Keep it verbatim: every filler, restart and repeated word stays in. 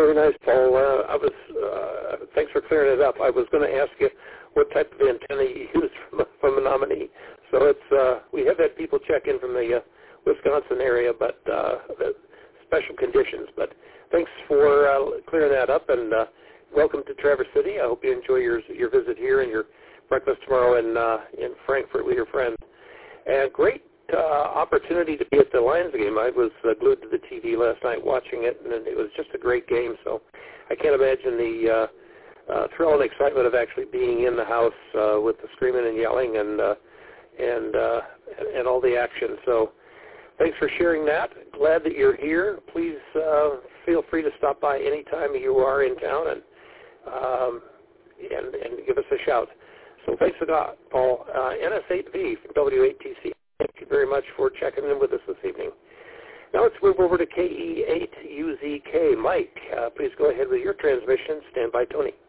very nice, Paul. Uh, I was. Uh, thanks for clearing it up. I was going to ask you what type of antenna you used from, from Menominee. So it's uh, we have had people check in from the uh, Wisconsin area, but uh, special conditions. But thanks for uh, clearing that up, and uh, welcome to Traverse City. I hope you enjoy your your visit here and your breakfast tomorrow in uh, in Frankfort with your friends. And great uh, opportunity to be at the Lions game. I was uh, glued to the T V last night watching it, and it was just a great game. So I can't imagine the uh, uh, thrill and excitement of actually being in the house uh, with the screaming and yelling and uh, and, uh, and and all the action. So thanks for sharing that. Glad that you're here. Please uh, feel free to stop by anytime you are in town and um, and, and give us a shout. So thanks a lot, Paul. Uh, N S eight V from W eight T C. Thank you very much for checking in with us this evening. Now let's move over to K E eight U Z K. Mike, uh, please go ahead with your transmission. Stand by, Tony.